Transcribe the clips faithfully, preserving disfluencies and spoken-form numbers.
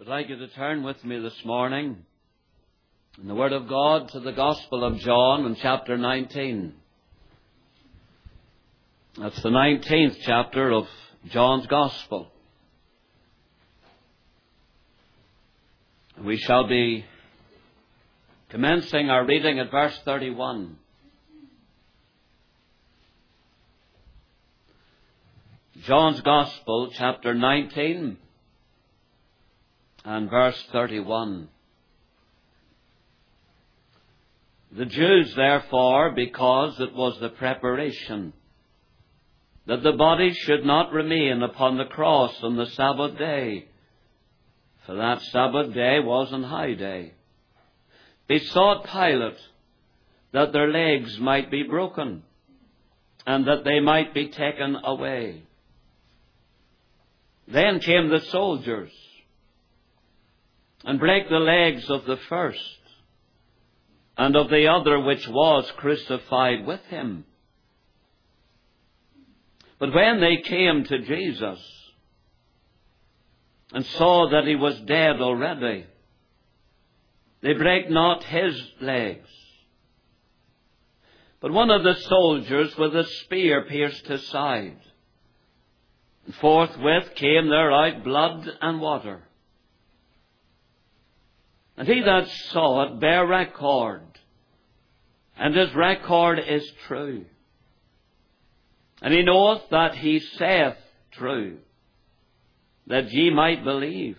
I'd like you to turn with me this morning in the Word of God to the Gospel of John in chapter nineteen. That's the nineteenth chapter of John's Gospel. We shall be commencing our reading at verse thirty-one. John's Gospel, chapter nineteen, and verse thirty-one. The Jews, therefore, because it was the preparation that the body should not remain upon the cross on the Sabbath day, for that Sabbath day was an high day, besought Pilate that their legs might be broken, and that they might be taken away. Then came the soldiers, and brake the legs of the first, and of the other which was crucified with him. But when they came to Jesus, and saw that he was dead already, they brake not his legs. But one of the soldiers with a spear pierced his side. And forthwith came there out blood and water. And he that saw it bare record, and his record is true. And he knoweth that he saith true, that ye might believe.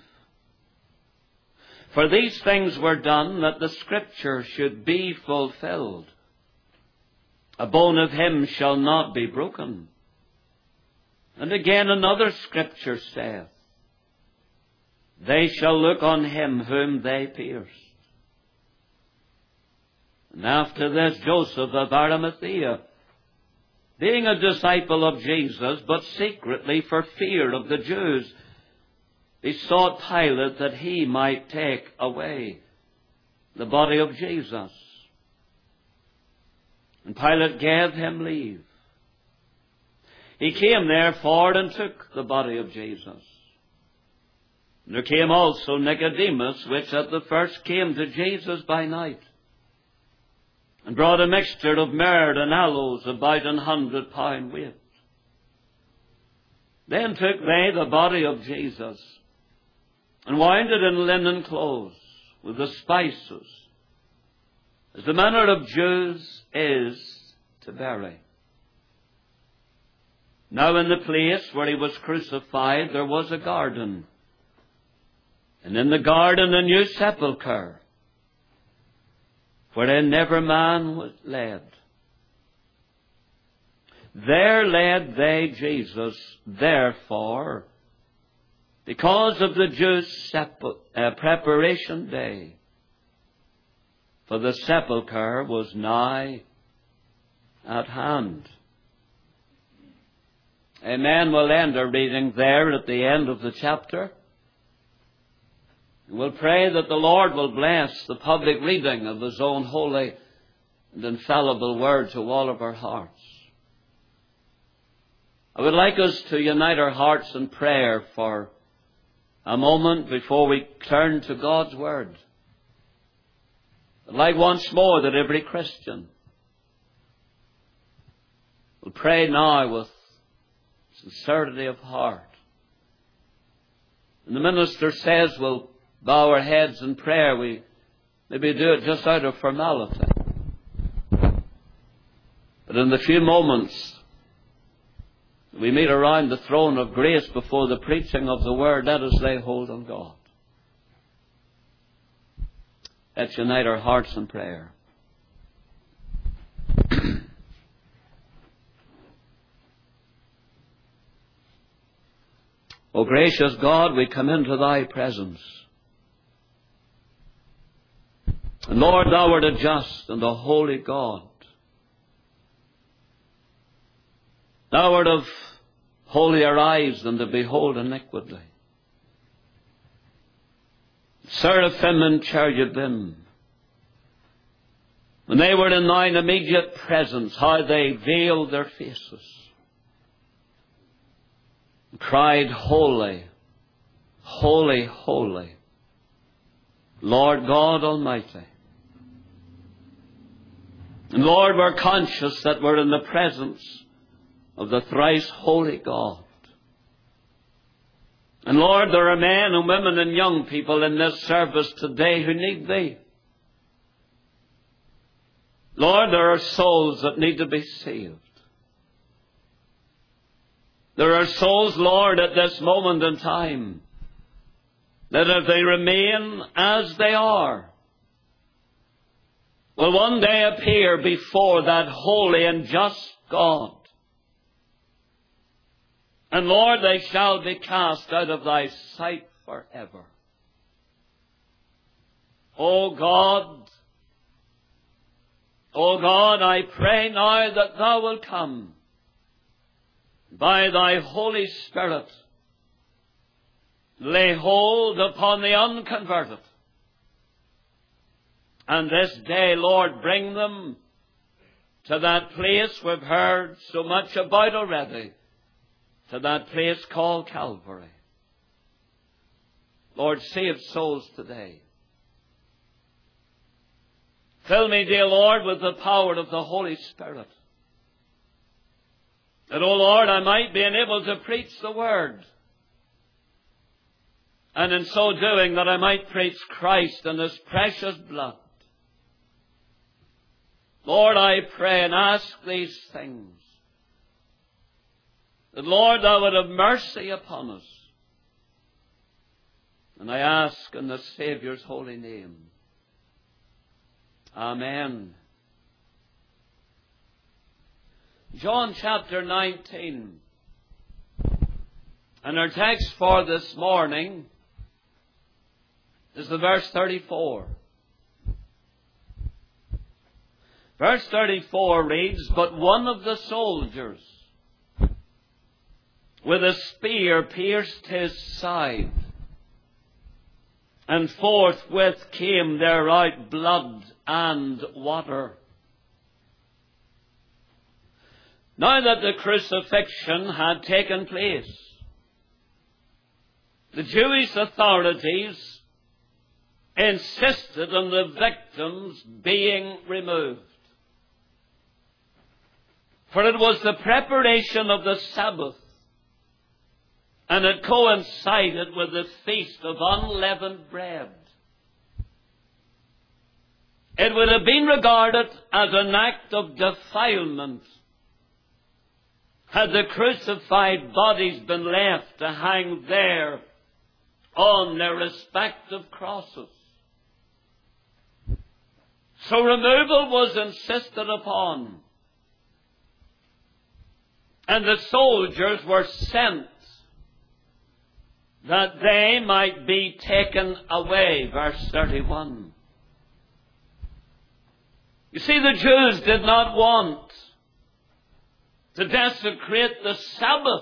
For these things were done, that the Scripture should be fulfilled. A bone of him shall not be broken. And again another Scripture saith, they shall look on him whom they pierced. And after this Joseph of Arimathea, being a disciple of Jesus, but secretly for fear of the Jews, besought Pilate that he might take away the body of Jesus. And Pilate gave him leave. He came therefore and took the body of Jesus. And there came also Nicodemus, which at the first came to Jesus by night, and brought a mixture of myrrh and aloes, about an hundred pound weight. Then took they the body of Jesus, and wound it in linen clothes, with the spices, as the manner of Jews is to bury. Now in the place where he was crucified there was a garden, and in the garden a new sepulchre, wherein never man was laid. There laid they Jesus, therefore, because of the Jews' sepul- uh, preparation day, for the sepulchre was nigh at hand. Amen. We'll end our reading there at the end of the chapter. We'll pray that the Lord will bless the public reading of His own holy and infallible word to all of our hearts. I would like us to unite our hearts in prayer for a moment before we turn to God's word. I'd like once more that every Christian will pray now with sincerity of heart. And the minister says we'll bow our heads in prayer. We maybe do it just out of formality. But in the few moments we meet around the throne of grace before the preaching of the word, let us lay hold on God. Let's unite our hearts in prayer. O gracious God, we come into Thy presence. And Lord, Thou art a just and a holy God. Thou art of holier eyes than to behold iniquity. Seraphim and cherubim, when they were in Thine immediate presence, how they veiled their faces and cried, Holy, holy, holy Lord God Almighty. And Lord, we're conscious that we're in the presence of the thrice holy God. And Lord, there are men and women and young people in this service today who need Thee. Lord, there are souls that need to be saved. There are souls, Lord, at this moment in time, that if they remain as they are, will one day appear before that holy and just God. And Lord, they shall be cast out of Thy sight forever. O God, O God, I pray now that Thou wilt come by Thy Holy Spirit, lay hold upon the unconverted, and this day, Lord, bring them to that place we've heard so much about already, to that place called Calvary. Lord, save souls today. Fill me, dear Lord, with the power of the Holy Spirit, that, O Lord, I might be enabled to preach the Word, and in so doing that I might preach Christ and His precious blood. Lord, I pray and ask these things, that, Lord, Thou would have mercy upon us. And I ask in the Saviour's holy name. Amen. John chapter nineteen. And our text for this morning is the verse thirty-four. Verse thirty-four reads, "But one of the soldiers with a spear pierced his side, and forthwith came there out blood and water." Now that the crucifixion had taken place, the Jewish authorities insisted on the victims being removed. For it was the preparation of the Sabbath, and it coincided with the feast of unleavened bread. It would have been regarded as an act of defilement had the crucified bodies been left to hang there on their respective crosses. So removal was insisted upon, and the soldiers were sent that they might be taken away. Verse thirty-one. You see, the Jews did not want to desecrate the Sabbath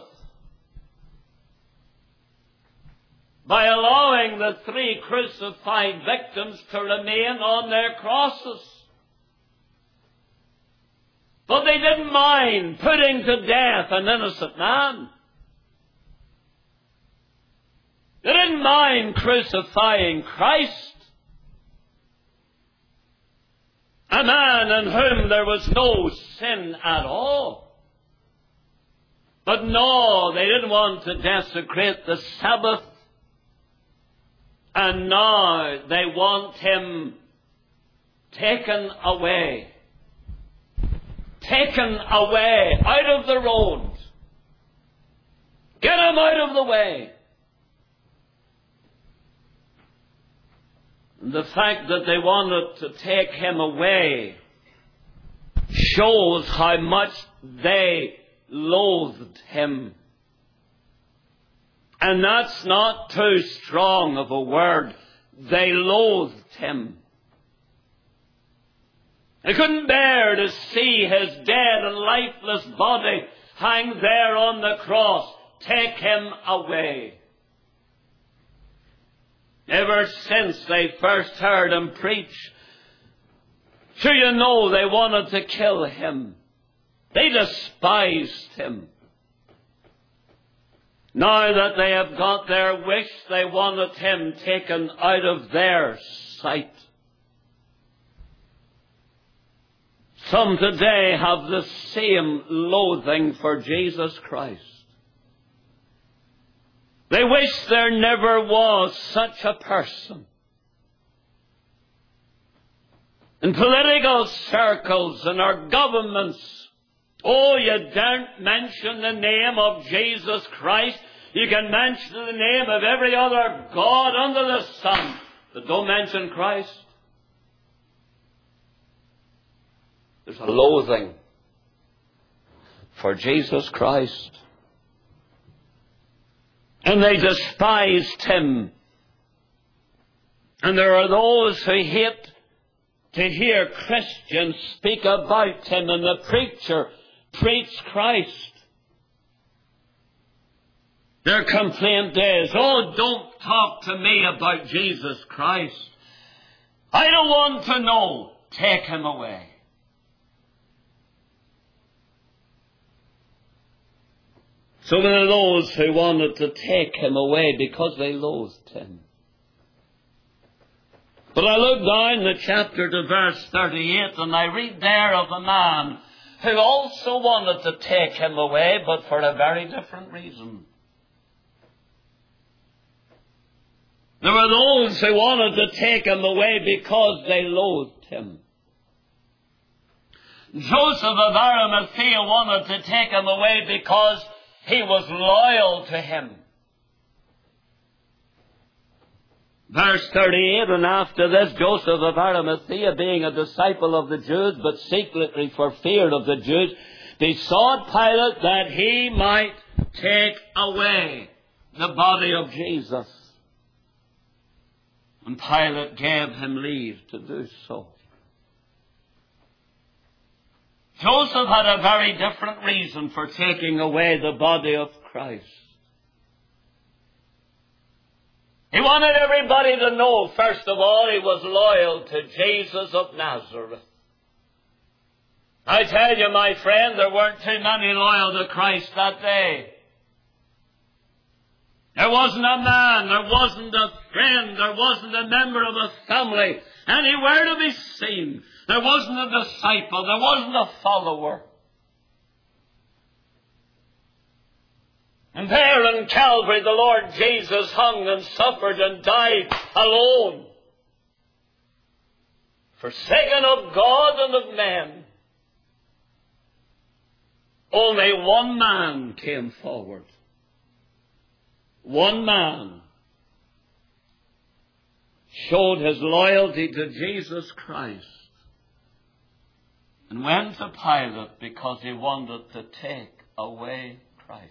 by allowing the three crucified victims to remain on their crosses. But they didn't mind putting to death an innocent man. They didn't mind crucifying Christ, a man in whom there was no sin at all. But no, they didn't want to desecrate the Sabbath. And now they want Him taken away. Taken away, out of the road. Get Him out of the way. And the fact that they wanted to take Him away shows how much they loathed Him. And that's not too strong of a word. They loathed Him. They couldn't bear to see His dead and lifeless body hang there on the cross. Take Him away. Ever since they first heard Him preach, sure you know they wanted to kill Him. They despised Him. Now that they have got their wish, they wanted Him taken out of their sight. Some today have the same loathing for Jesus Christ. They wish there never was such a person. In political circles and our governments, oh, you daren't mention the name of Jesus Christ. You can mention the name of every other god under the sun, but don't mention Christ. There's a loathing for Jesus Christ. And they despised him. And there are those who hate to hear Christians speak about him, and the preacher preach Christ. Their complaint is, oh, don't talk to me about Jesus Christ. I don't want to know. Take him away. So there are those who wanted to take him away because they loathed him. But I look down the chapter to verse thirty-eight, and I read there of a man who also wanted to take him away, but for a very different reason. There were those who wanted to take him away because they loathed him. Joseph of Arimathea wanted to take him away because he was loyal to him. Verse thirty-eight, and after this, Joseph of Arimathea, being a disciple of the Jews, but secretly for fear of the Jews, besought Pilate that he might take away the body of Jesus. And Pilate gave him leave to do so. Joseph had a very different reason for taking away the body of Christ. He wanted everybody to know, first of all, he was loyal to Jesus of Nazareth. I tell you, my friend, there weren't too many loyal to Christ that day. There wasn't a man, there wasn't a friend, there wasn't a member of a family anywhere to be seen. There wasn't a disciple, there wasn't a follower. And there in Calvary the Lord Jesus hung and suffered and died alone, forsaken of God and of men. Only one man came forward. One man showed his loyalty to Jesus Christ and went to Pilate because he wanted to take away Christ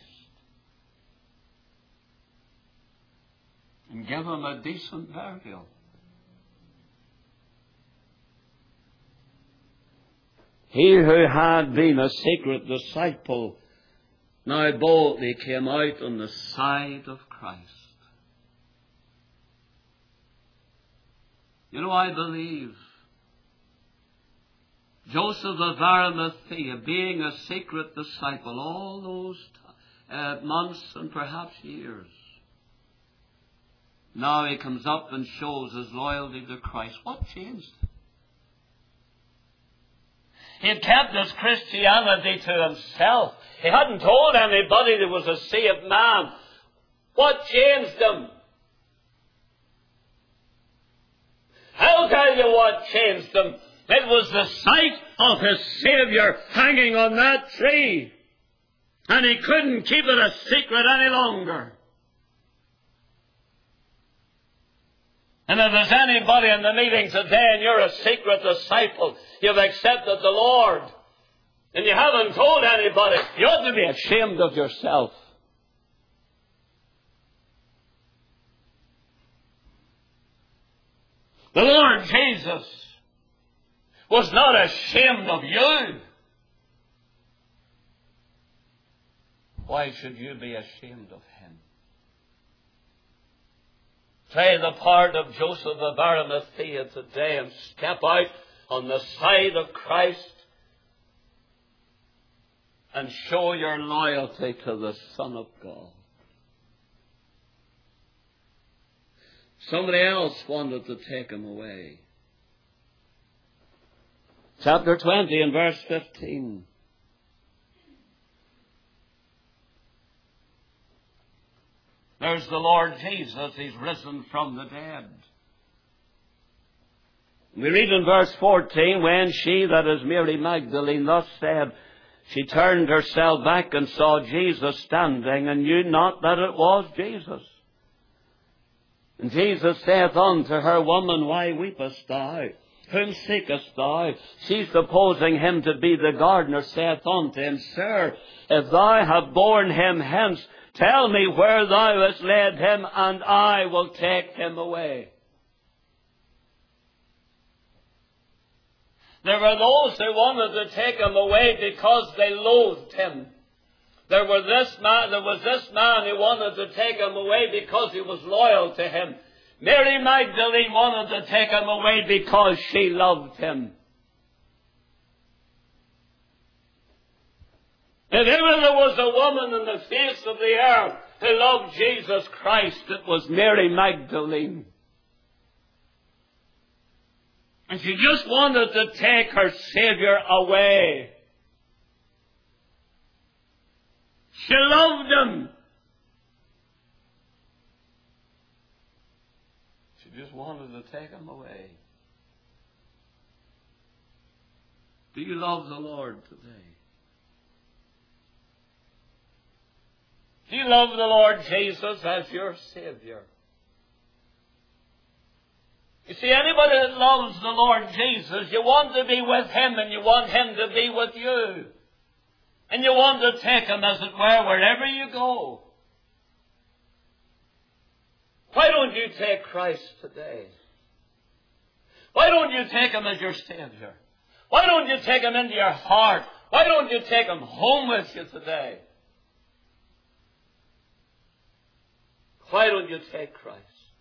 and give him a decent burial. He who had been a secret disciple now boldly came out on the side of Christ. You know, I believe Joseph of Arimathea, being a secret disciple all those uh, months and perhaps years, now he comes up and shows his loyalty to Christ. What changed? He had kept his Christianity to himself. He hadn't told anybody there was a saved man. What changed him? I'll tell you what changed him. It was the sight of his Savior hanging on that tree. And he couldn't keep it a secret any longer. And if there's anybody in the meeting today and you're a secret disciple, you've accepted the Lord, and you haven't told anybody, you ought to be ashamed of yourself. The Lord Jesus was not ashamed of you. Why should you be ashamed of him? Play the part of Joseph of Arimathea today and step out on the side of Christ and show your loyalty to the Son of God. Somebody else wanted to take him away. Chapter twenty and verse fifteen. There's the Lord Jesus. He's risen from the dead. We read in verse fourteen, when she, that is Mary Magdalene, thus said, she turned herself back and saw Jesus standing, and knew not that it was Jesus. And Jesus saith unto her, Woman, why weepest thou? Whom seekest thou? She, supposing him to be the gardener, saith unto him, Sir, if thou have borne him hence, tell me where thou hast laid him, and I will take him away. There were those who wanted to take him away because they loathed him. There were this man, there was this man who wanted to take him away because he was loyal to him. Mary Magdalene wanted to take him away because she loved him. If ever there was a woman in the face of the earth who loved Jesus Christ, it was Mary Magdalene. And she just wanted to take her Savior away. She loved him. She just wanted to take him away. Do you love the Lord today? Do you love the Lord Jesus as your Savior? You see, anybody that loves the Lord Jesus, you want to be with him and you want him to be with you. And you want to take him, as it were, wherever you go. Why don't you take Christ today? Why don't you take him as your Savior? Why don't you take him into your heart? Why don't you take him home with you today? Why don't you take Christ?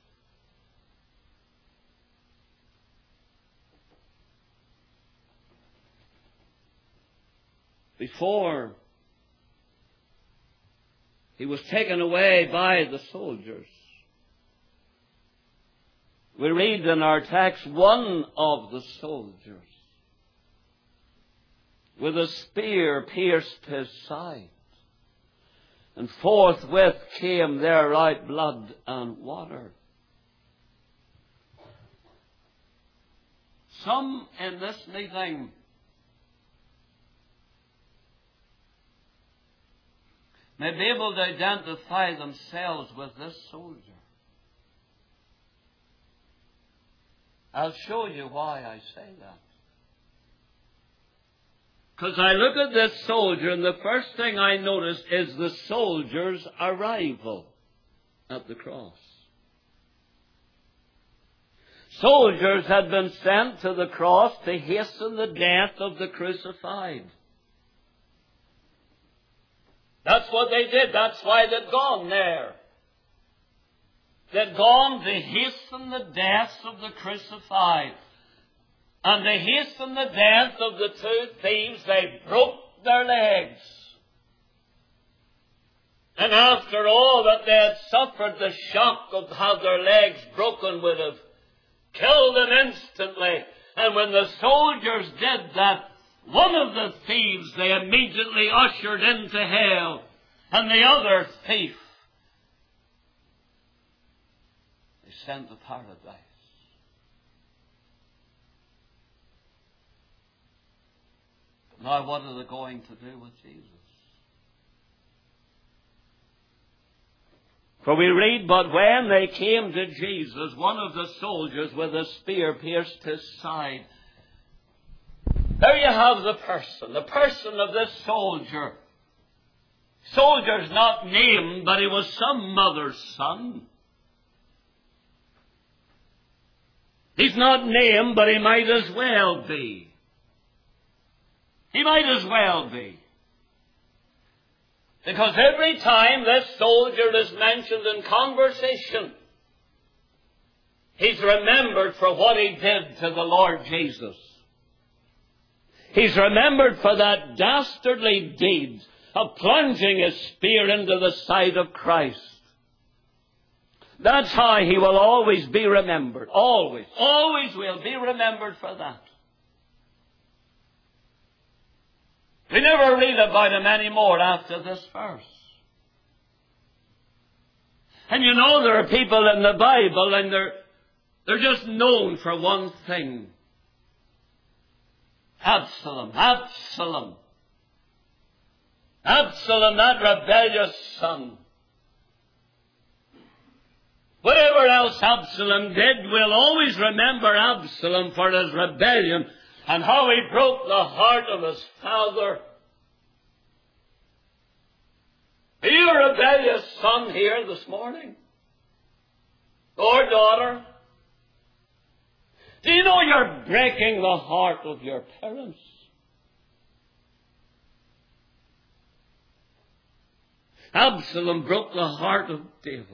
Before he was taken away by the soldiers, we read in our text, one of the soldiers with a spear pierced his side, and forthwith came there out blood and water. Some in this meeting may be able to identify themselves with this soldier. I'll show you why I say that. Because I look at this soldier, and the first thing I notice is the soldier's arrival at the cross. Soldiers had been sent to the cross to hasten the death of the crucified. That's what they did. That's why they'd gone there. They'd gone to hasten the deaths of the crucified. And to hasten the death of the two thieves, they broke their legs. And after all that they had suffered, the shock of how their legs broken would have killed them instantly. And when the soldiers did that, one of the thieves they immediately ushered into hell, and the other thief they sent to paradise. But now what are they going to do with Jesus? For we read, but when they came to Jesus, one of the soldiers with a spear pierced his side. There you have the person, the person of this soldier. Soldier's not named, but he was some mother's son. He's not named, but he might as well be. He might as well be. Because every time this soldier is mentioned in conversation, he's remembered for what he did to the Lord Jesus. He's remembered for that dastardly deed of plunging his spear into the side of Christ. That's how he will always be remembered. Always. Always will be remembered for that. We never read about him anymore after this verse. And you know, there are people in the Bible and they're, they're just known for one thing. Absalom, Absalom. Absalom, that rebellious son. Whatever else Absalom did, we'll always remember Absalom for his rebellion and how he broke the heart of his father. Are you a rebellious son here this morning? Or daughter? Do you know you're breaking the heart of your parents? Absalom broke the heart of David.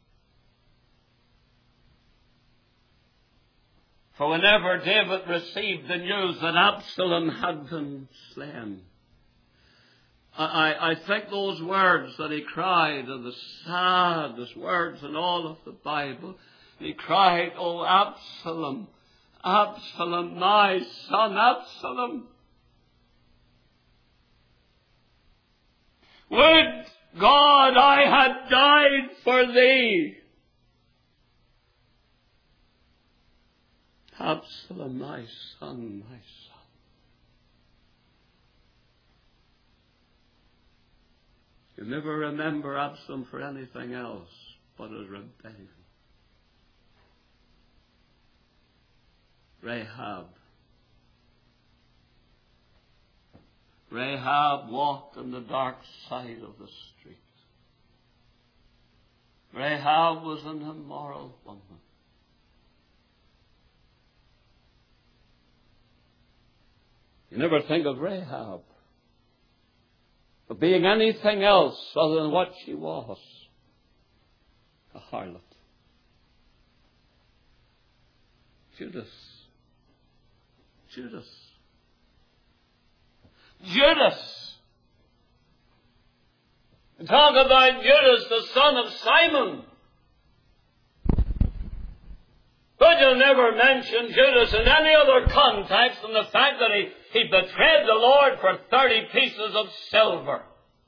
For whenever David received the news that Absalom had been slain, I, I think those words that he cried are the saddest words in all of the Bible. He cried, "Oh, Absalom, Absalom, my son, Absalom. Would God I had died for thee. Absalom, my son, my son." You never remember Absalom for anything else but his rebellion. Rahab. Rahab walked on the dark side of the street. Rahab was an immoral woman. You never think of Rahab of being anything else other than what she was, a harlot. Judas. Judas. Judas. Talk about Judas, the son of Simon. But you'll never mention Judas in any other context than the fact that he, he betrayed the Lord for thirty pieces of silver.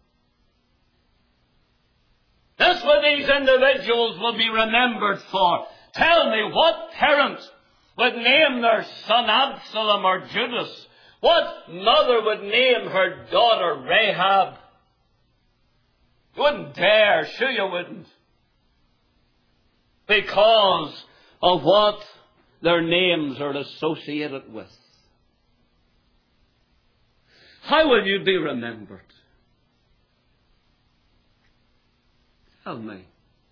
That's what these individuals will be remembered for. Tell me, what parent would name their son Absalom or Judas? What mother would name her daughter Rahab? You wouldn't dare, sure you wouldn't. Because of what their names are associated with. How will you be remembered? Tell me.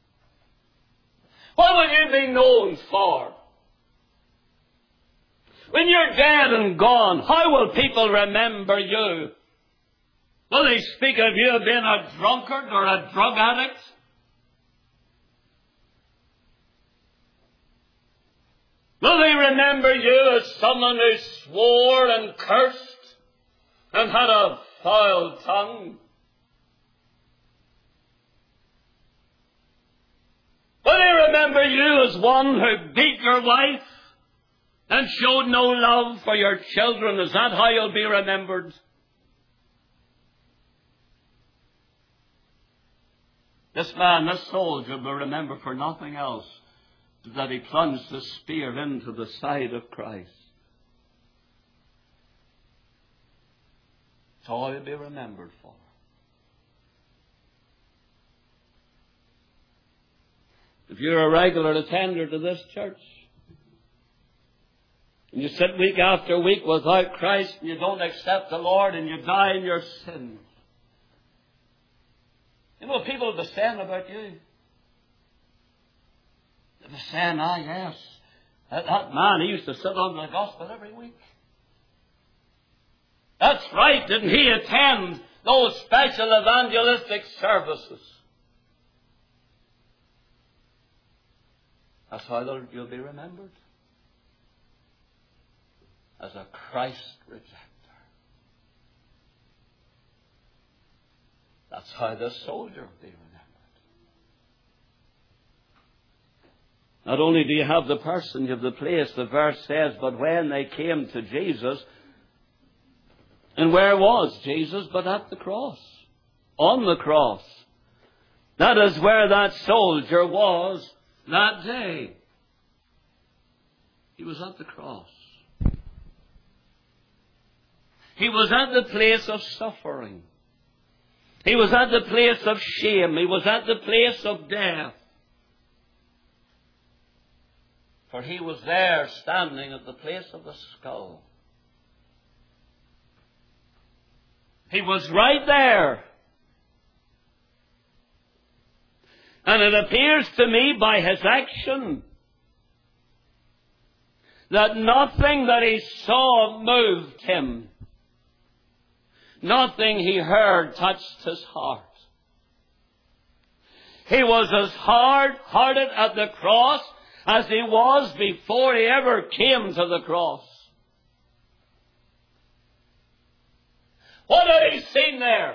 What will you be known for? When you're dead and gone, how will people remember you? Will they speak of you as being a drunkard or a drug addict? Will they remember you as someone who swore and cursed and had a foul tongue? Will they remember you as one who beat your wife and showed no love for your children? Is that how you'll be remembered? This man, this soldier, will remember for nothing else that he plunged the spear into the side of Christ. That's all he'll be remembered for. If you're a regular attender to this church, and you sit week after week without Christ, and you don't accept the Lord, and you die in your sins, you know, people will be saying about you. They'll be saying, ah, yes, that, that man, he used to sit on the gospel every week. That's right, didn't he attend those special evangelistic services? That's how you'll be remembered. As a Christ rejecter. That's how this soldier will be remembered. Not only do you have the person, you have the place. The verse says, but when they came to Jesus, and where was Jesus but at the cross? On the cross. That is where that soldier was that day. He was at the cross. He was at the place of suffering. He was at the place of shame. He was at the place of death. For he was there standing at the place of the skull. He was right there. And it appears to me by his action that nothing that he saw moved him. Nothing he heard touched his heart. He was as hard-hearted at the cross as he was before he ever came to the cross. What had he seen there?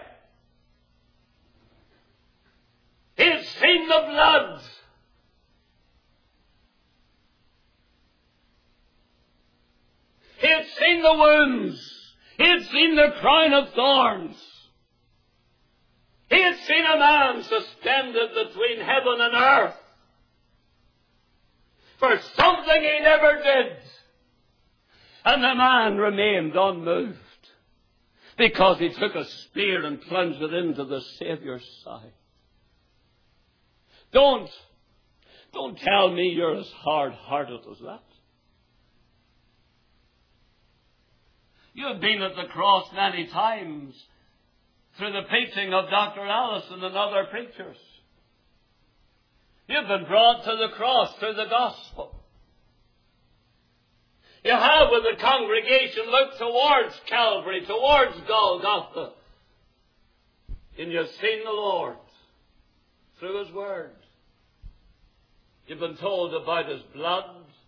He had seen the blood. He had seen the wounds. He had seen the crown of thorns. He had seen a man suspended between heaven and earth for something he never did. And the man remained unmoved because he took a spear and plunged it into the Saviour's side. Don't, don't tell me you're as hard-hearted as that. You have been at the cross many times through the preaching of Doctor Allison and other preachers. You've been brought to the cross through the gospel. You have, with the congregation, looked towards Calvary, towards Golgotha. And you've seen the Lord through His Word. You've been told about His blood.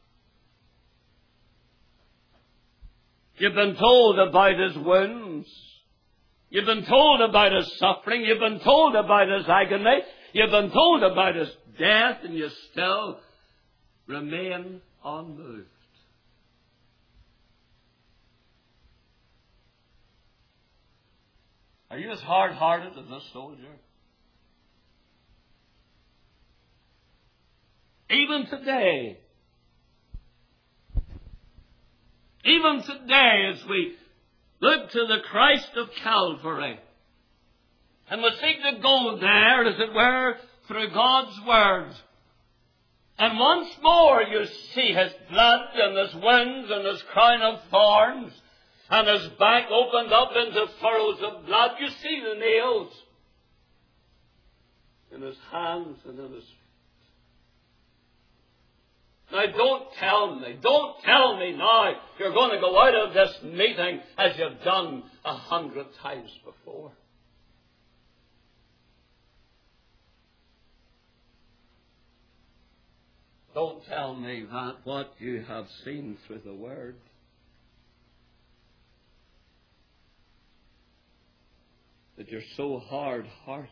You've been told about His wounds. You've been told about His suffering. You've been told about His agony. You've been told about His death, and you still remain unmoved. Are you as hard-hearted as this soldier? Even today, even today as we look to the Christ of Calvary, and we seek to go there, as it were, through God's Word. And once more you see His blood and His wounds and His crown of thorns and His back opened up into furrows of blood. You see the nails in His hands and in His feet. Now don't tell me, don't tell me now you're going to go out of this meeting as you've done a hundred times before. Don't tell me that what you have seen through the Word that you're so hard-hearted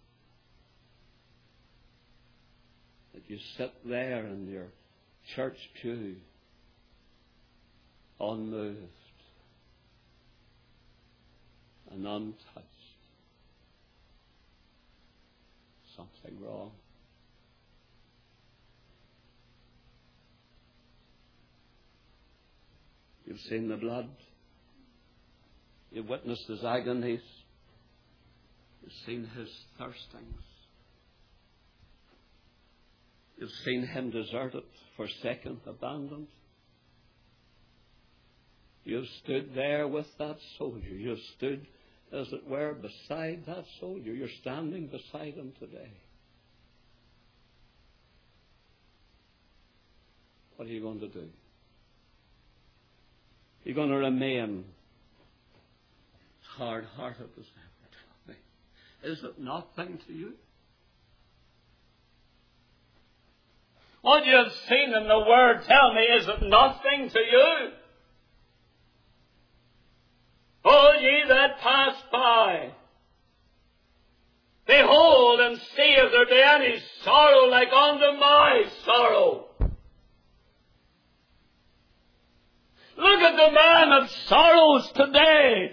that you sit there in your church pew unmoved and untouched. Something wrong. You've seen the blood. You've witnessed His agonies. You've seen His thirstings. You've seen Him deserted, forsaken, abandoned. You've stood there with that soldier. You've stood, as it were, beside that soldier. You're standing beside him today. What are you going to do? You're going to remain hard-hearted as ever. Tell me, is it nothing to you? What you have seen in the Word, tell me, is it nothing to you? O ye that pass by, behold and see if there be any sorrow like unto my sorrow. Look at the man of sorrows today.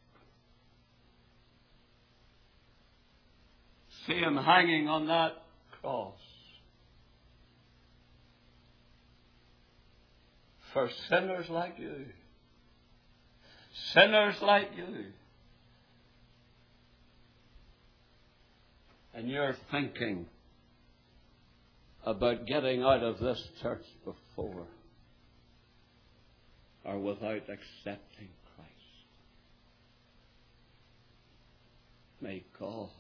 See him hanging on that cross. For sinners like you. Sinners like you. And you're thinking about getting out of this church before or without accepting Christ. May God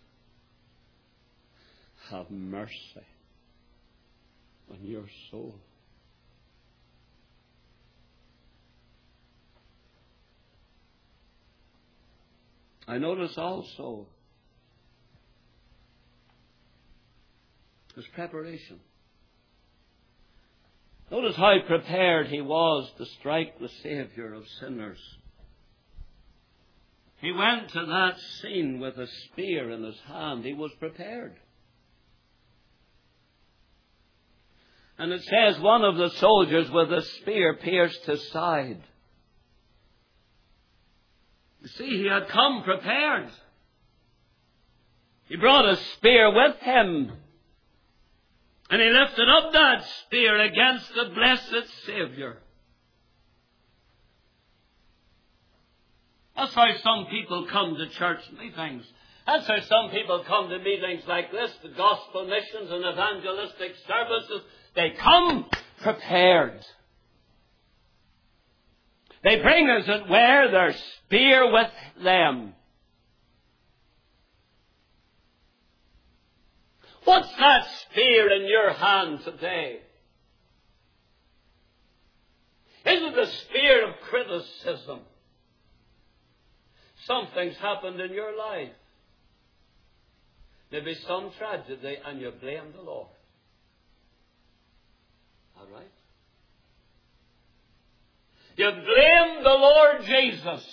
have mercy on your soul. I notice also his preparation. Notice how prepared he was to strike the Savior of sinners. He went to that scene with a spear in his hand. He was prepared. And it says one of the soldiers with a spear pierced his side. You see, he had come prepared. He brought a spear with him. And he lifted up that spear against the blessed Savior. That's how some people come to church meetings. That's how some people come to meetings like this, the gospel missions and evangelistic services. They come prepared. They bring, as it were, their spear with them. What's that spear in your hand today? Is it the spear of criticism? Something's happened in your life. Maybe some tragedy, and you blame the Lord. All right? You blame the Lord Jesus.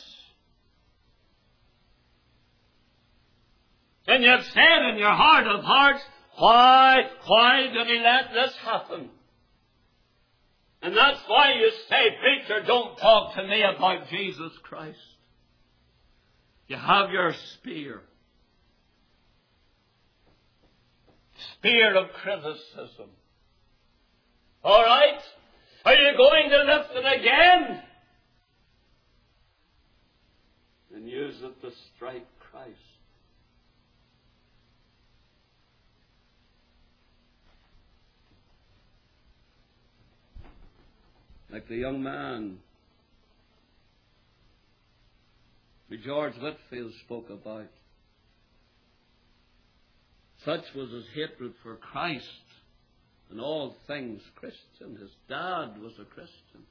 And you've said in your heart of hearts, why, why did he let this happen? And that's why you say, preacher, don't talk to me about Jesus Christ. You have your spear. Spear of criticism. All right? Are you going to lift it again? And use it to strike Christ. Like the young man who George Whitefield spoke about. Such was his hatred for Christ and all things Christian. His dad was a Christian.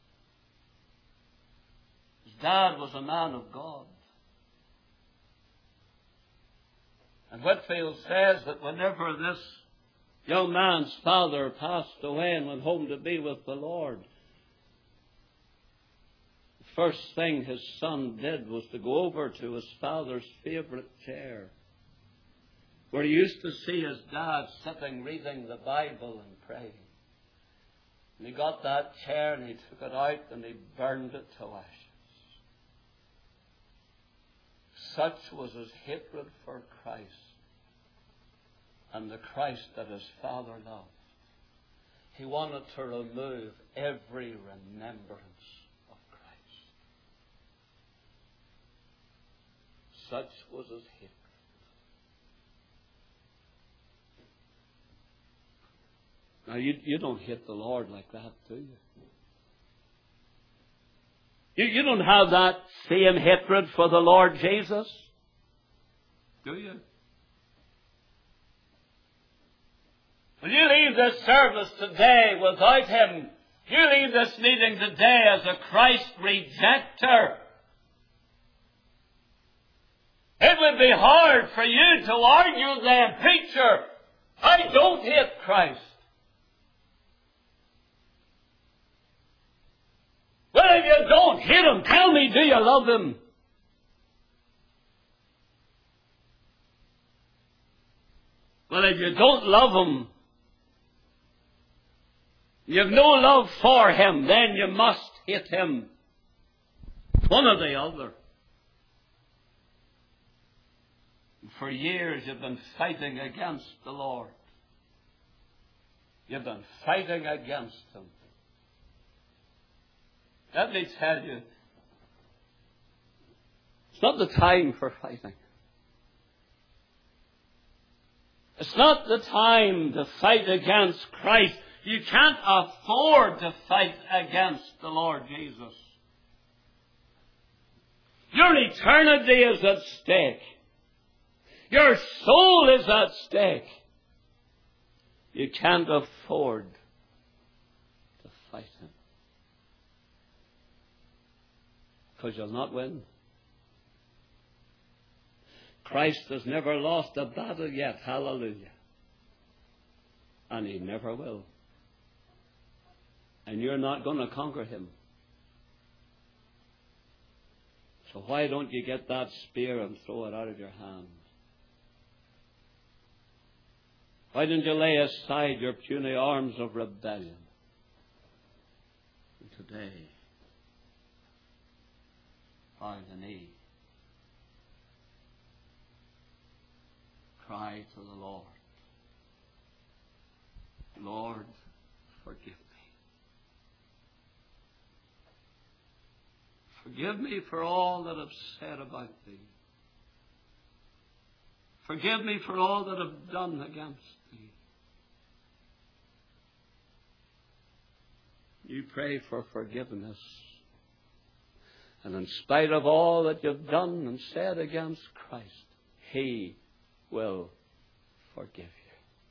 His dad was a man of God. And Whitefield says that whenever this young man's father passed away and went home to be with the Lord, the first thing his son did was to go over to his father's favourite chair, where he used to see his dad sitting reading the Bible and praying. And he got that chair and he took it out and he burned it to ashes. Such was his hatred for Christ and the Christ that his father loved. He wanted to remove every remembrance of Christ. Such was his hatred. Now, you, you don't hate the Lord like that, do you? you? You don't have that same hatred for the Lord Jesus, do you? Will you leave this service today without Him? You leave this meeting today as a Christ rejecter. It would be hard for you to argue then, preacher, I don't hate Christ. Well, if you don't hate Him, tell me, do you love Him? Well, if you don't love Him, you have no love for Him, then you must hate him. One or the other. For years you've been fighting against the Lord. You've been fighting against him. Let me tell you, it's not the time for fighting. It's not the time to fight against Christ. You can't afford to fight against the Lord Jesus. Your eternity is at stake. Your soul is at stake. You can't afford to fight him. Because you'll not win. Christ has never lost a battle yet. Hallelujah. And he never will. And you're not going to conquer him. So why don't you get that spear and throw it out of your hand? Why don't you lay aside your puny arms of rebellion? And today, bow the knee. Cry to the Lord. Lord, forgive me. Forgive me for all that I've said about thee. Forgive me for all that I've done against thee. You pray for forgiveness. And in spite of all that you've done and said against Christ, he will forgive you.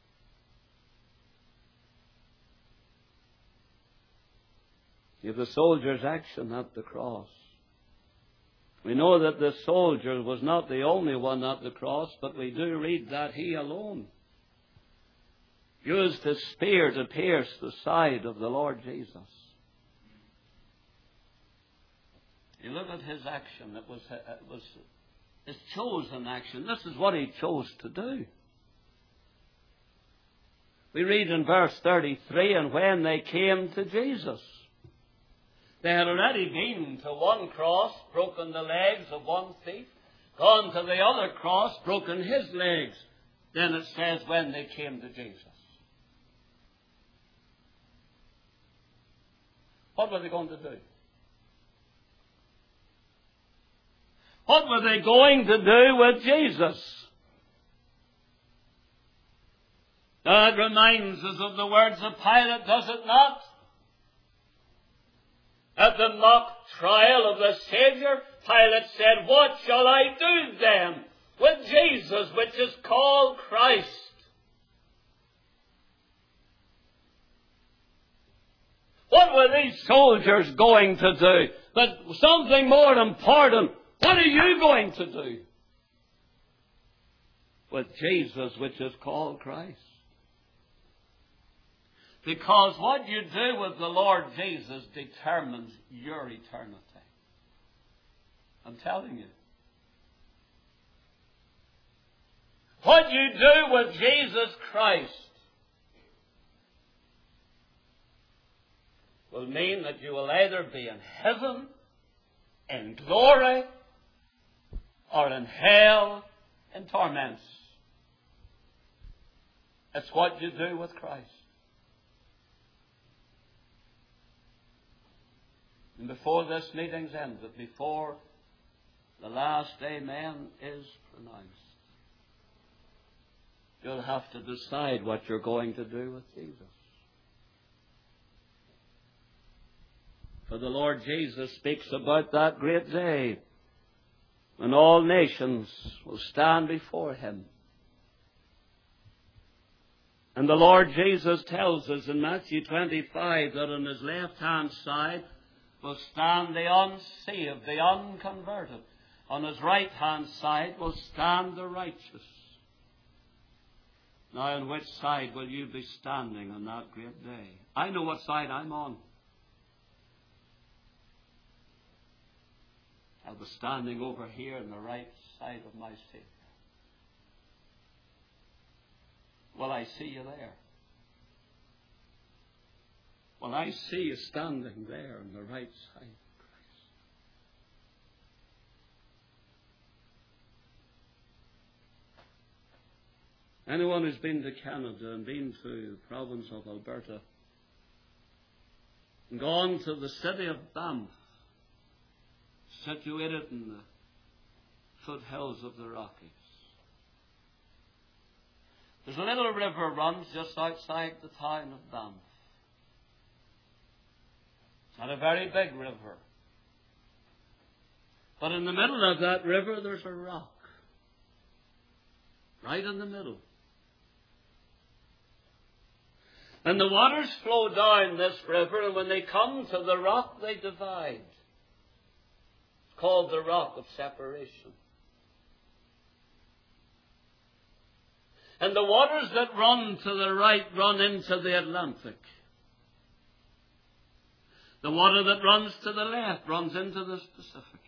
You have the soldier's action at the cross. We know that the soldier was not the only one at the cross, but we do read that he alone used his spear to pierce the side of the Lord Jesus. You look at his action. It was, it was his chosen action. This is what he chose to do. We read in verse thirty-three, and when they came to Jesus, they had already been to one cross, broken the legs of one thief, gone to the other cross, broken his legs. Then it says, when they came to Jesus. What were they going to do? What were they going to do with Jesus? That reminds us of the words of Pilate, does it not? At the mock trial of the Savior, Pilate said, what shall I do then with Jesus, which is called Christ? What were these soldiers going to do? But something more important. What are you going to do with Jesus, which is called Christ? Because what you do with the Lord Jesus determines your eternity. I'm telling you. What you do with Jesus Christ will mean that you will either be in heaven, in glory, or in hell, in torments. It's what you do with Christ. And before this meeting's ended, before the last amen is pronounced, you'll have to decide what you're going to do with Jesus. For the Lord Jesus speaks about that great day when all nations will stand before him. And the Lord Jesus tells us in Matthew twenty-five that on his left-hand side will stand the unsaved, the unconverted. On his right-hand side will stand the righteous. Now, on which side will you be standing on that great day? I know what side I'm on. I'll be standing over here on the right side of my Savior. Will I see you there? Well, I see you standing there on the right side of Christ. Anyone who's been to Canada and been to the province of Alberta and gone to the city of Banff, situated in the foothills of the Rockies. There's a little river runs just outside the town of Banff. It's not a very big river. But in the middle of that river there's a rock. Right in the middle. And the waters flow down this river, and when they come to the rock they divide. It's called the Rock of Separation. And the waters that run to the right run into the Atlantic. The water that runs to the left runs into the Pacific.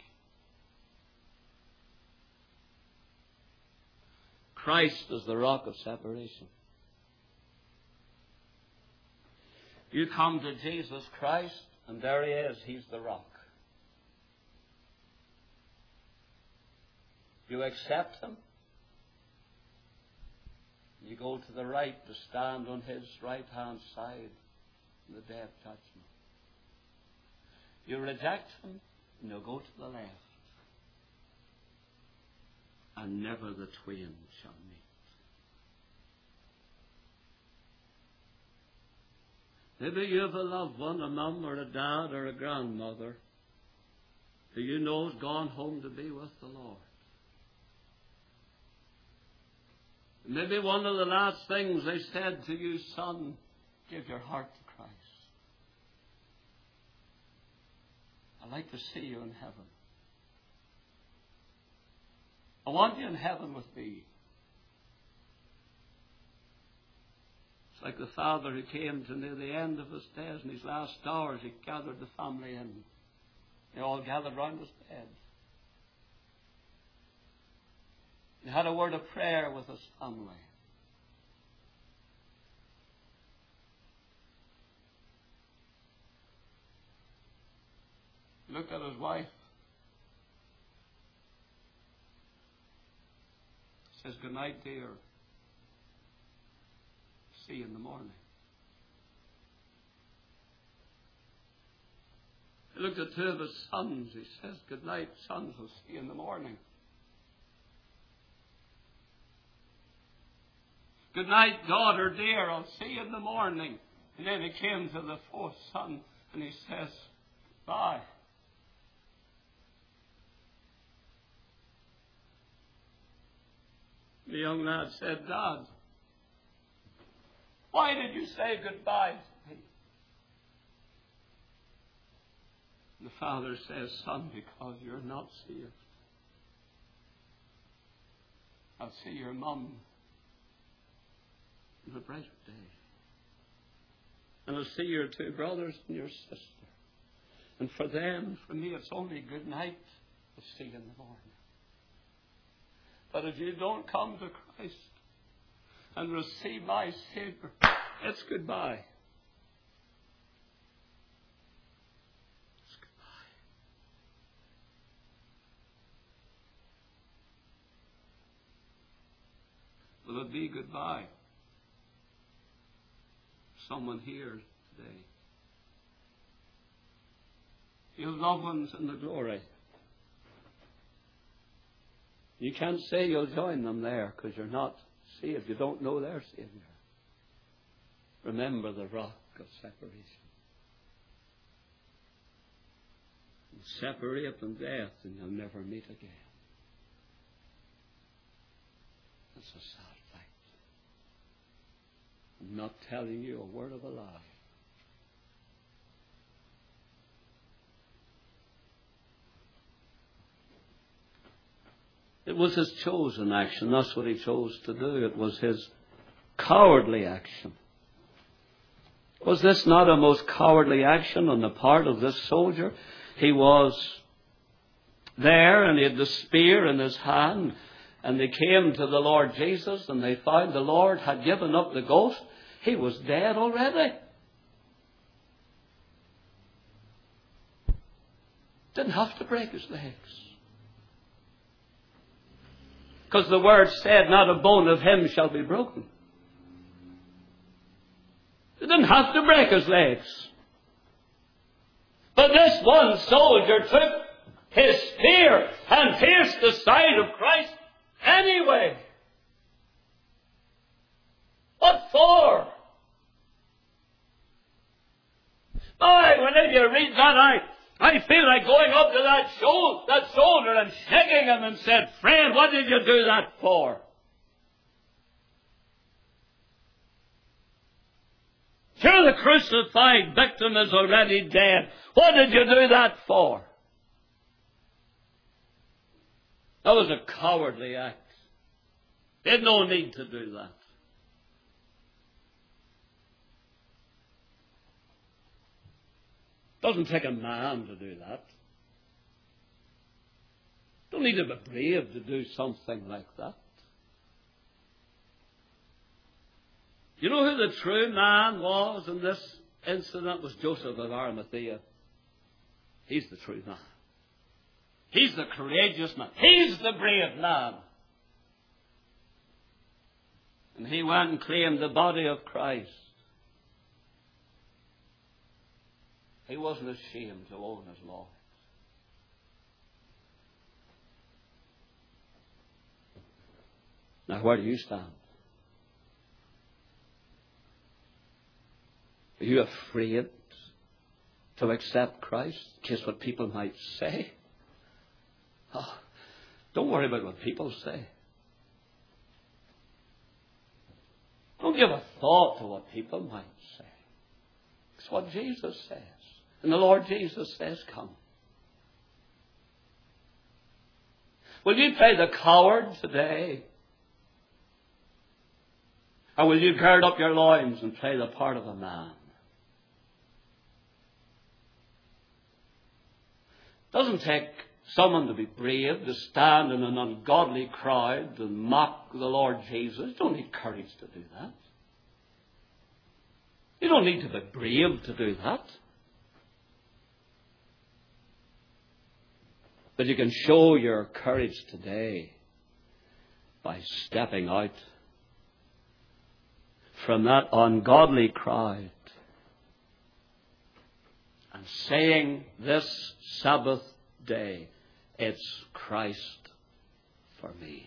Christ is the rock of separation. You come to Jesus Christ, and there He is. He's the rock. You accept Him. You go to the right to stand on His right-hand side in the day of judgment. You reject Him, and you'll go to the left. And never the twain shall meet. Maybe you have a loved one, a mum or a dad or a grandmother, who you know has gone home to be with the Lord. Maybe one of the last things they said to you, son, give your heart to Christ. I'd like to see you in heaven. I want you in heaven with me. It's like the father who came to near the end of his days, in his last hours, he gathered the family in. They all gathered round his bed. He had a word of prayer with his family. He looked at his wife. He says, good night, dear. See you in the morning. He looked at two of his sons. He says, good night, sons. We'll see you in the morning. Good night, daughter, dear. I'll see you in the morning. And then he came to the fourth son and he says, bye. The young lad said, Dad, why did you say goodbye to me? And the father says, son, because you're not saved. I'll see your mum in a brighter day. And I'll see your two brothers and your sister. And for them, for me, it's only good night. I'll see you in the morning. But if you don't come to Christ and receive my Savior, it's goodbye. It's goodbye. Will it be goodbye? Someone here today. You have loved ones in the glory. You can't say you'll join them there because you're not saved. You don't know their Savior. Remember the rock of separation. You'll separate in death and you'll never meet again. That's a sad fact. I'm not telling you a word of a lie. It was His chosen action. That's what He chose to do. It was His cowardly action. Was this not a most cowardly action on the part of this soldier? He was there and he had the spear in his hand, and they came to the Lord Jesus and they found the Lord had given up the ghost. He was dead already. Didn't have to break his legs. Because the word said, not a bone of him shall be broken. He didn't have to break his legs. But this one soldier took his spear and pierced the side of Christ anyway. What for? Boy, whenever you read that, I, I feel like going up to that shoulder, that soldier and shaking him and said, friend, what did you do that for? Sure, the crucified victim is already dead. What did you do that for? That was a cowardly act. They had no need to do that. Doesn't take a man to do that. Don't need to be brave to do something like that. You know who the true man was in this incident? Was Joseph of Arimathea. He's the true man. He's the courageous man. He's the brave man. And he went and claimed the body of Christ. He wasn't ashamed to own his Lord. Now, where do you stand? Are you afraid to accept Christ in case what people might say? Oh, don't worry about what people say. Don't give a thought to what people might say. It's what Jesus says. And the Lord Jesus says, come. Will you play the coward today? Or will you gird up your loins and play the part of a man? It doesn't take someone to be brave to stand in an ungodly crowd and mock the Lord Jesus. You don't need courage to do that. You don't need to be brave to do that. But you can show your courage today by stepping out from that ungodly crowd and saying this Sabbath day, it's Christ for me.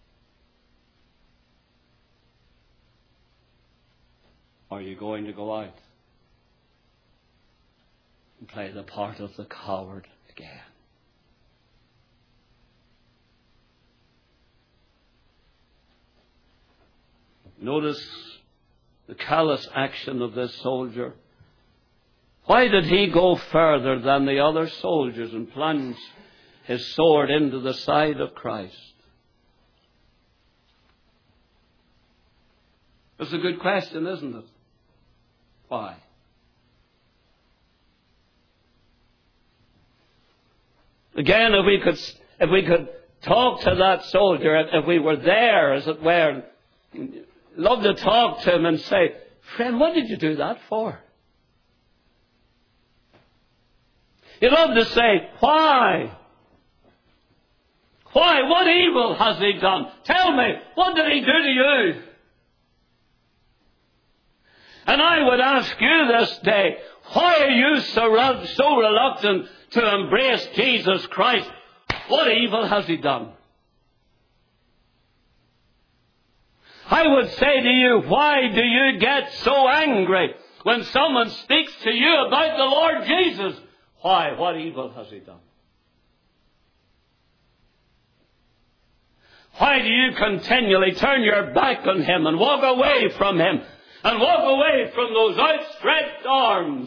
Are you going to go out and play the part of the coward again? Notice the callous action of this soldier. Why did he go further than the other soldiers and plunge his sword into the side of Christ? That's a good question, isn't it? Why? Again, if we could, if we could talk to that soldier, if we were there, as it were, love to talk to him and say, friend, what did you do that for? You'd love to say, why? Why? What evil has he done? Tell me, what did he do to you? And I would ask you this day, why are you so, so reluctant to embrace Jesus Christ? What evil has he done? I would say to you, why do you get so angry when someone speaks to you about the Lord Jesus? Why? What evil has he done? Why do you continually turn your back on him and walk away from him and walk away from those outstretched arms?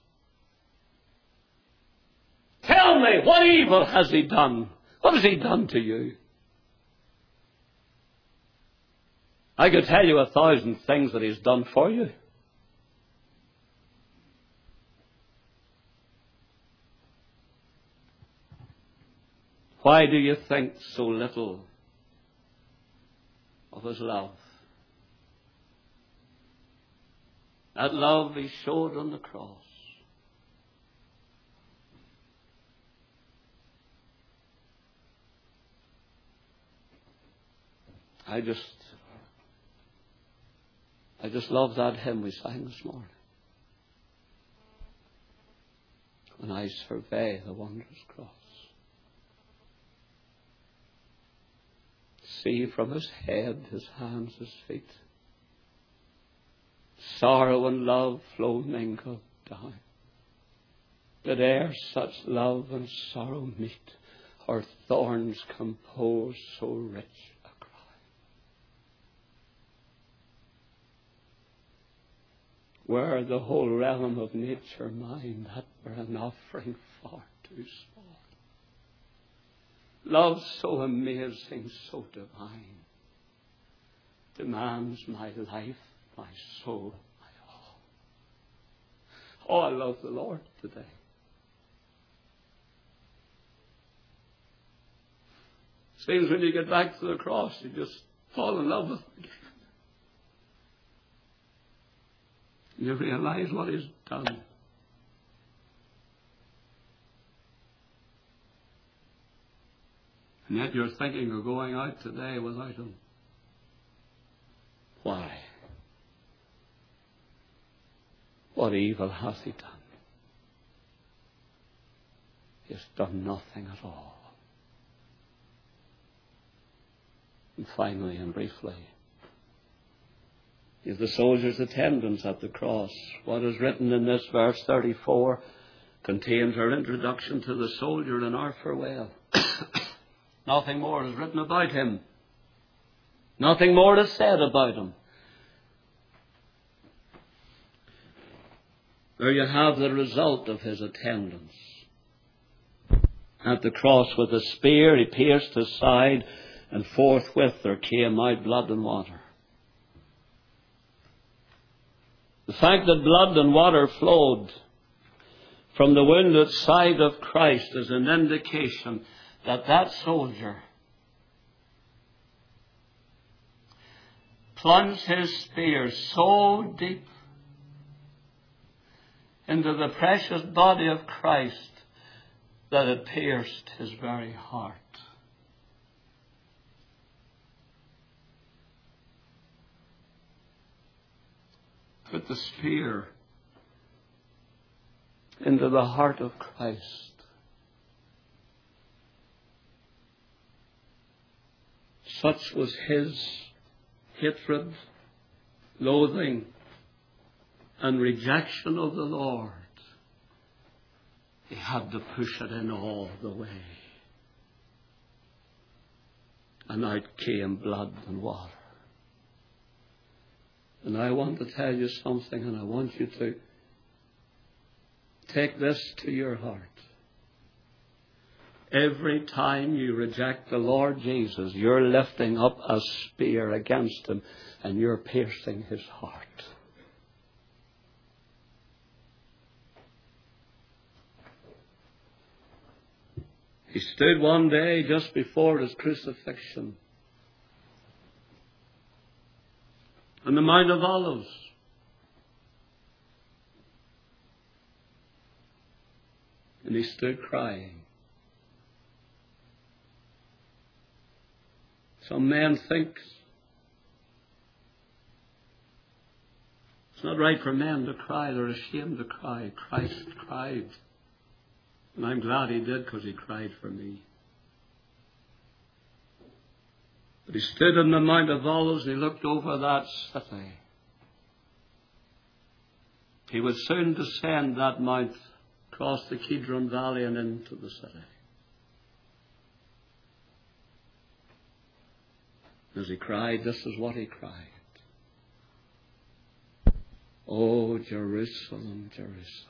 Tell me, what evil has he done? What has he done to you? I could tell you a thousand things that he's done for you. Why do you think so little of his love? That love he showed on the cross. I just, I just love that hymn we sang this morning. When I survey the wondrous cross, see from his head, his hands, his feet, sorrow and love flow mingled down. Did e'er such love and sorrow meet, or thorns compose so rich a crown? Were the whole realm of nature mine, that were an offering far too small. Love so amazing, so divine, demands my life, my soul, my all. Oh, I love the Lord today. Seems when you get back to the cross, you just fall in love with him again. You realize what he's done. And yet you're thinking of going out today without him. Why? What evil has he done? He has done nothing at all. And finally and briefly, is the soldier's attendance at the cross. What is written in this verse thirty-four contains our introduction to the soldier and our farewell. Nothing more is written about him. Nothing more is said about him. There you have the result of his attendance. At the cross with a spear he pierced his side, and forthwith there came out blood and water. The fact that blood and water flowed from the wounded side of Christ is an indication that that soldier plunged his spear so deep into the precious body of Christ that it pierced his very heart. Put the spear into the heart of Christ. Such was his hatred, loathing, and rejection of the Lord. He had to push it in all the way. And out came blood and water. And I want to tell you something, and I want you to take this to your heart. Every time you reject the Lord Jesus, you're lifting up a spear against him, and you're piercing his heart. He stood one day just before his crucifixion on the Mount of Olives. And he stood crying. Some men think it's not right for men to cry. They're ashamed to cry. Christ cried. And I'm glad he did, because he cried for me. But he stood on the Mount of Olives and he looked over that city. He would soon descend that mount, cross the Kidron Valley and into the city. As he cried, this is what he cried. Oh, Jerusalem, Jerusalem,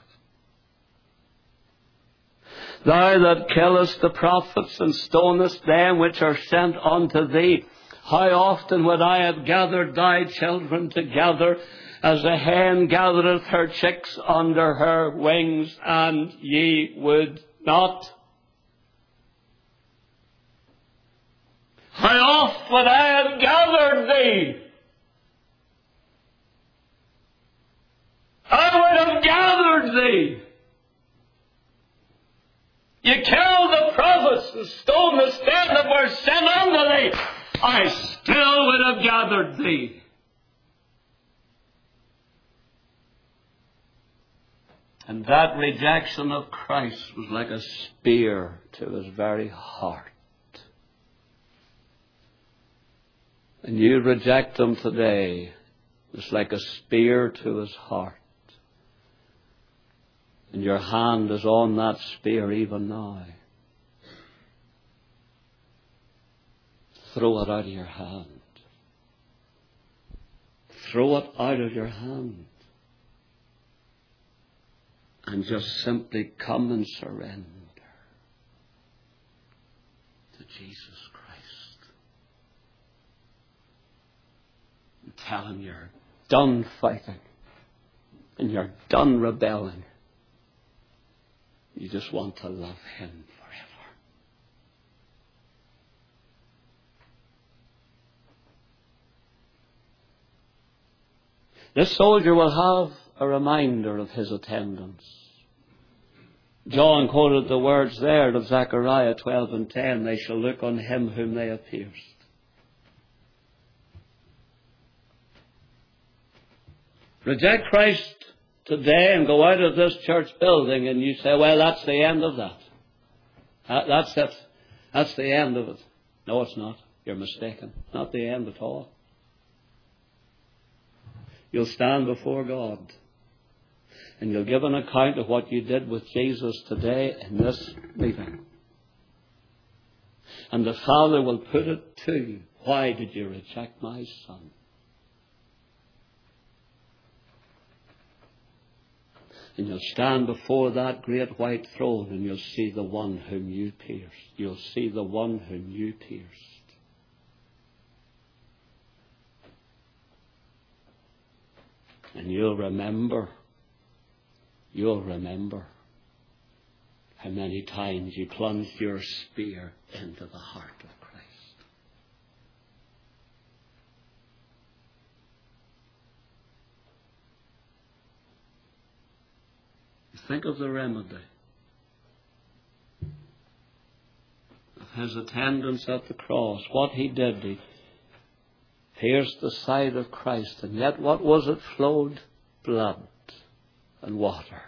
thou that killest the prophets and stonest them which are sent unto thee, how often would I have gathered thy children together, as a hen gathereth her chicks under her wings, and ye would not? How oft would I have gathered thee? I would have gathered thee. You killed the prophets and stoned the them that were sent unto thee. I still would have gathered thee. And that rejection of Christ was like a spear to his very heart. And you reject him today, it's like a spear to his heart. And your hand is on that spear even now. Throw it out of your hand. Throw it out of your hand. And just simply come and surrender to Jesus Christ. And tell him you're done fighting. And you're done rebelling. You just want to love him forever. This soldier will have a reminder of his attendance. John quoted the words there of Zechariah twelve and ten. They shall look on him whom they have pierced. Reject Christ today and go out of this church building and you say, well, that's the end of that. That's it. That's the end of it. No, it's not. You're mistaken. It's not the end at all. You'll stand before God and you'll give an account of what you did with Jesus today in this meeting. And the Father will put it to you. Why did you reject my Son? And you'll stand before that great white throne and you'll see the one whom you pierced. You'll see the one whom you pierced. And you'll remember, you'll remember how many times you plunged your spear into the heart of Christ. Think of the remedy of his attendance at the cross. What he did, he pierced the side of Christ, and yet what was it? Flowed blood and water.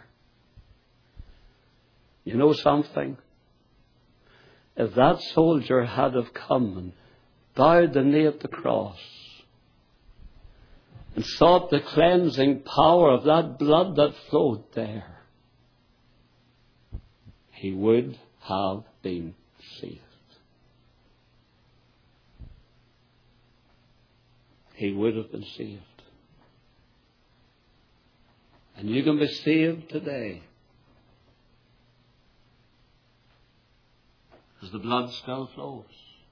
You know something? If that soldier had have come and bowed the knee at the cross and sought the cleansing power of that blood that flowed there, he would have been saved. He would have been saved. And you can be saved today. Because the blood still flows.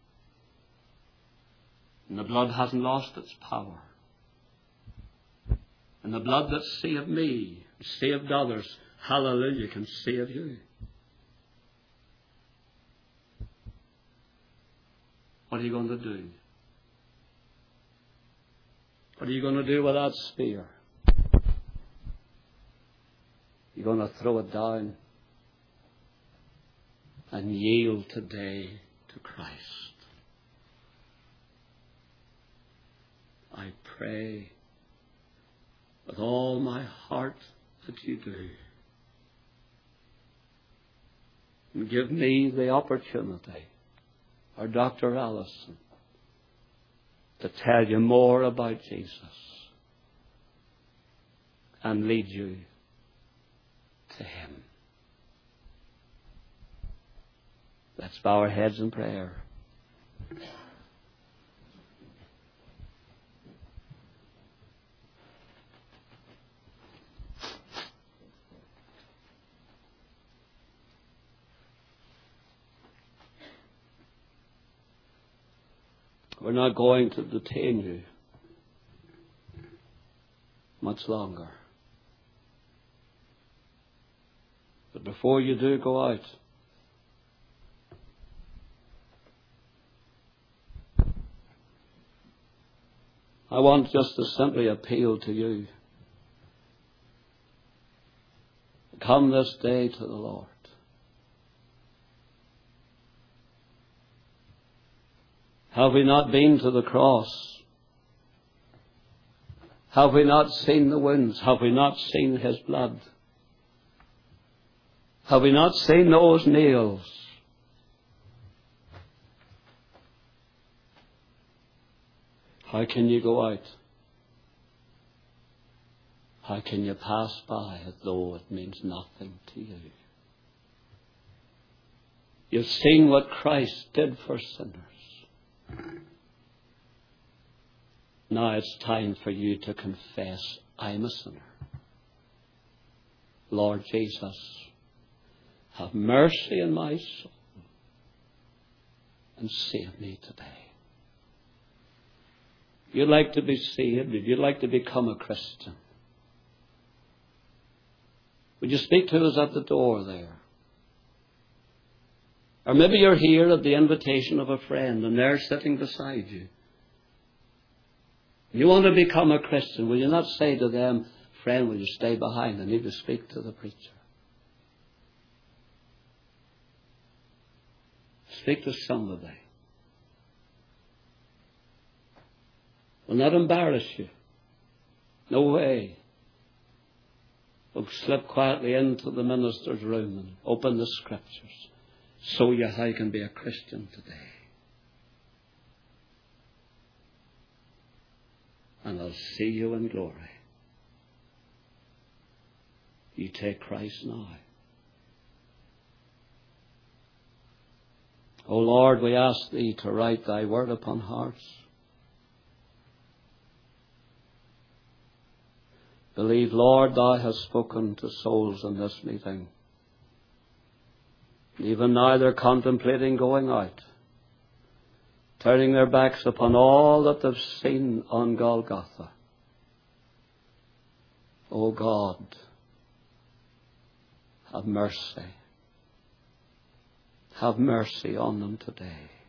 And the blood hasn't lost its power. And the blood that saved me, saved others, hallelujah, can save you. What are you going to do? What are you going to do with that spear? You're going to throw it down and yield today to Christ. I pray with all my heart that you do. And give me the opportunity, or Doctor Allison, to tell you more about Jesus and lead you to him. Let's bow our heads in prayer. We're not going to detain you much longer. But before you do go out, I want just to simply appeal to you. Come this day to the Lord. Have we not been to the cross? Have we not seen the wounds? Have we not seen his blood? Have we not seen those nails? How can you go out? How can you pass by as though it means nothing to you? You've seen what Christ did for sinners. Now it's time for you to confess, I'm a sinner. Lord Jesus, have mercy on my soul and save me today. You'd like to be saved, if you'd like to become a Christian, would you speak to us at the door there? Or maybe you're here at the invitation of a friend and they're sitting beside you. You want to become a Christian, will you not say to them, friend, will you stay behind? I need to speak to the preacher. Speak to somebody. Will not embarrass you. No way. We'll slip quietly into the minister's room and open the Scriptures. Show you how you can be a Christian today. And I'll see you in glory. You take Christ now. O Lord, we ask Thee to write Thy word upon hearts. Believe, Lord, Thou hast spoken to souls in this meeting. Even now they're contemplating going out, turning their backs upon all that they've seen on Golgotha. O God, have mercy. Have mercy on them today.